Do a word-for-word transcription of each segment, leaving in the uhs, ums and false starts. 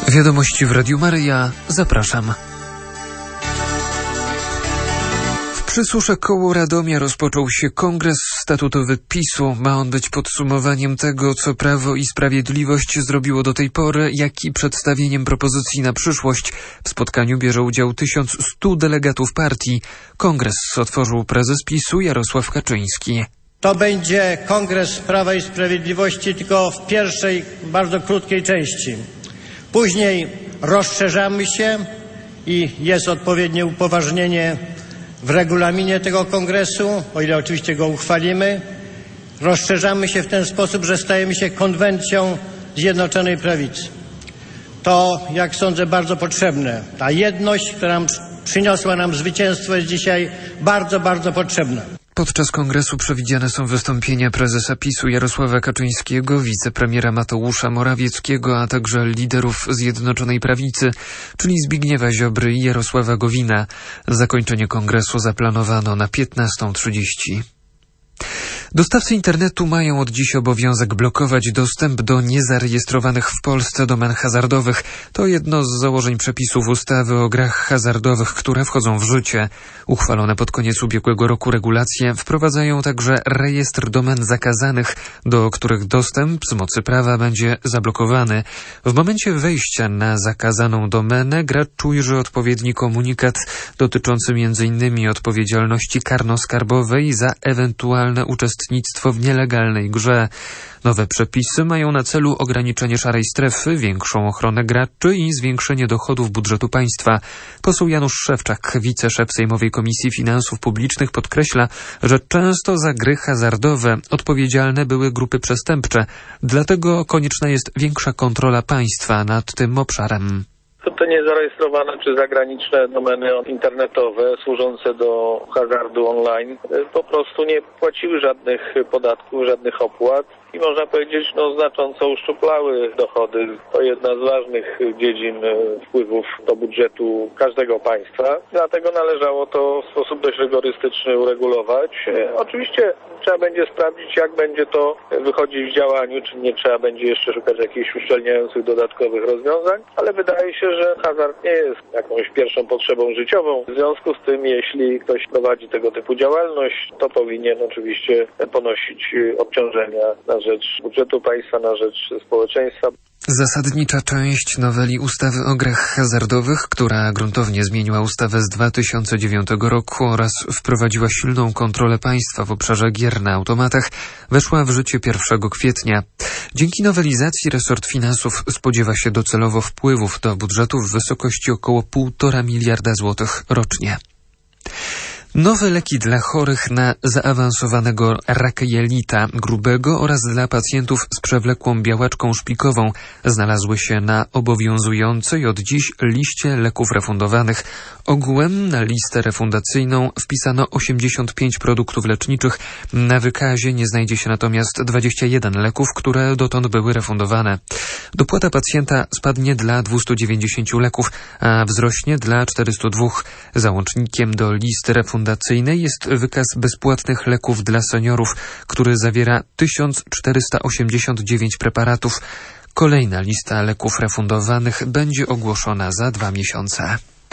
Wiadomości w Radiu Maryja. Zapraszam. W Przysusze koło Radomia rozpoczął się kongres statutowy PiSu. Ma on być podsumowaniem tego, co Prawo i Sprawiedliwość zrobiło do tej pory, jak i przedstawieniem propozycji na przyszłość. W spotkaniu bierze udział tysiąc stu delegatów partii. Kongres otworzył prezes PiSu Jarosław Kaczyński. To będzie kongres Prawa i Sprawiedliwości tylko w pierwszej, bardzo krótkiej części. Później rozszerzamy się i jest odpowiednie upoważnienie w regulaminie tego kongresu, o ile oczywiście go uchwalimy. Rozszerzamy się w ten sposób, że stajemy się konwencją Zjednoczonej Prawicy. To, jak sądzę, bardzo potrzebne. Ta jedność, która przyniosła nam zwycięstwo, jest dzisiaj bardzo, bardzo potrzebna. Podczas kongresu przewidziane są wystąpienia prezesa PiSu Jarosława Kaczyńskiego, wicepremiera Mateusza Morawieckiego, a także liderów Zjednoczonej Prawicy, czyli Zbigniewa Ziobry i Jarosława Gowina. Zakończenie kongresu zaplanowano na piętnastą trzydzieści. Dostawcy internetu mają od dziś obowiązek blokować dostęp do niezarejestrowanych w Polsce domen hazardowych. To jedno z założeń przepisów ustawy o grach hazardowych, które wchodzą w życie. Uchwalone pod koniec ubiegłego roku regulacje wprowadzają także rejestr domen zakazanych, do których dostęp z mocy prawa będzie zablokowany. W momencie wejścia na zakazaną domenę gracz ujrzy odpowiedni komunikat dotyczący między innymi odpowiedzialności karno-skarbowej za ewentualne uczestnictwo w nielegalnej grze. Nowe przepisy mają na celu ograniczenie szarej strefy, większą ochronę graczy i zwiększenie dochodów budżetu państwa. Poseł Janusz Szewczak, wiceszef Sejmowej Komisji Finansów Publicznych, podkreśla, że często za gry hazardowe odpowiedzialne były grupy przestępcze. Dlatego konieczna jest większa kontrola państwa nad tym obszarem. Te niezarejestrowane czy zagraniczne domeny internetowe służące do hazardu online po prostu nie płaciły żadnych podatków, żadnych opłat i można powiedzieć, no znacząco uszczuplały dochody. To jedna z ważnych dziedzin wpływów do budżetu każdego państwa. Dlatego należało to w sposób dość rygorystyczny uregulować. Oczywiście trzeba będzie sprawdzić, jak będzie to wychodzić w działaniu, czy nie trzeba będzie jeszcze szukać jakichś uszczelniających dodatkowych rozwiązań, ale wydaje się, że hazard nie jest jakąś pierwszą potrzebą życiową. W związku z tym, jeśli ktoś prowadzi tego typu działalność, to powinien oczywiście ponosić obciążenia na rzecz budżetu państwa, na rzecz społeczeństwa. Zasadnicza część noweli ustawy o grach hazardowych, która gruntownie zmieniła ustawę z dwa tysiące dziewiątego roku oraz wprowadziła silną kontrolę państwa w obszarze gier na automatach, weszła w życie pierwszego kwietnia. Dzięki nowelizacji resort finansów spodziewa się docelowo wpływów do budżetu w wysokości około półtora miliarda złotych rocznie. Nowe leki dla chorych na zaawansowanego raka jelita grubego oraz dla pacjentów z przewlekłą białaczką szpikową znalazły się na obowiązującej od dziś liście leków refundowanych. Ogółem na listę refundacyjną wpisano osiemdziesiąt pięć produktów leczniczych. Na wykazie nie znajdzie się natomiast dwadzieścia jeden leków, które dotąd były refundowane. Dopłata pacjenta spadnie dla dwustu dziewięćdziesięciu leków, a wzrośnie dla czterystu dwóch. Załącznikiem do listy refundacyjnej Fundacyjnej jest wykaz bezpłatnych leków dla seniorów, który zawiera tysiąc czterysta osiemdziesiąt dziewięć preparatów. Kolejna lista leków refundowanych będzie ogłoszona za dwa miesiące.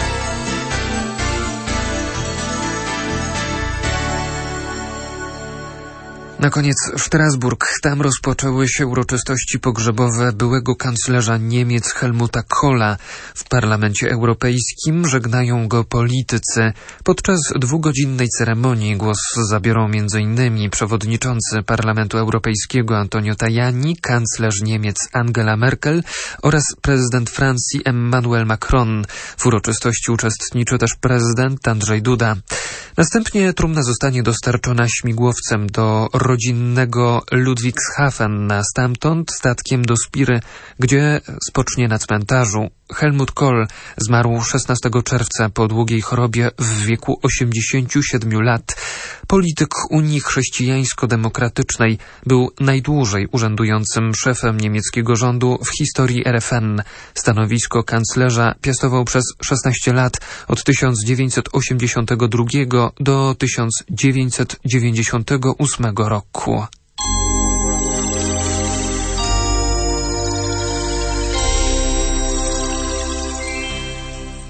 Na koniec Strasburg. Tam rozpoczęły się uroczystości pogrzebowe byłego kanclerza Niemiec Helmuta Kohla. W Parlamencie Europejskim żegnają go politycy. Podczas dwugodzinnej ceremonii głos zabiorą między innymi przewodniczący Parlamentu Europejskiego Antonio Tajani, kanclerz Niemiec Angela Merkel oraz prezydent Francji Emmanuel Macron. W uroczystości uczestniczy też prezydent Andrzej Duda. Następnie trumna zostanie dostarczona śmigłowcem do rodzinnego Ludwigshafen, a stamtąd statkiem do Spiry, gdzie spocznie na cmentarzu. Helmut Kohl zmarł szesnastego czerwca po długiej chorobie w wieku osiemdziesięciu siedmiu lat. Polityk Unii Chrześcijańsko-Demokratycznej, był najdłużej urzędującym szefem niemieckiego rządu w historii R F N. Stanowisko kanclerza piastował przez szesnaście lat, od tysiąc dziewięćset osiemdziesiątego drugiego do tysiąc dziewięćset dziewięćdziesiątego ósmego roku.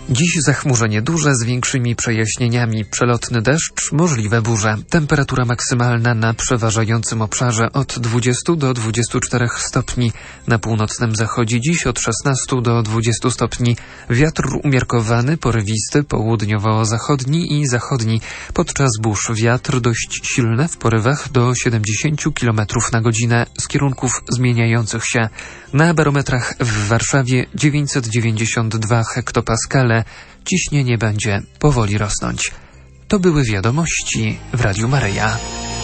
Dziś zachmurzenie duże z większymi przejaśnieniami, przelotny deszcz, możliwe burze. Temperatura maksymalna na przeważającym obszarze od dwudziestu do dwudziestu czterech stopni. Na północnym zachodzie dziś od szesnastu do dwudziestu stopni. Wiatr umiarkowany, porywisty, południowo-zachodni i zachodni. Podczas burz wiatr dość silny w porywach do siedemdziesięciu kilometrów na godzinę z kierunków zmieniających się. Na barometrach w Warszawie dziewięćset dziewięćdziesiąt dwa hektopaskale. Ciśnienie będzie powoli rosnąć. To były wiadomości w Radiu Maryja.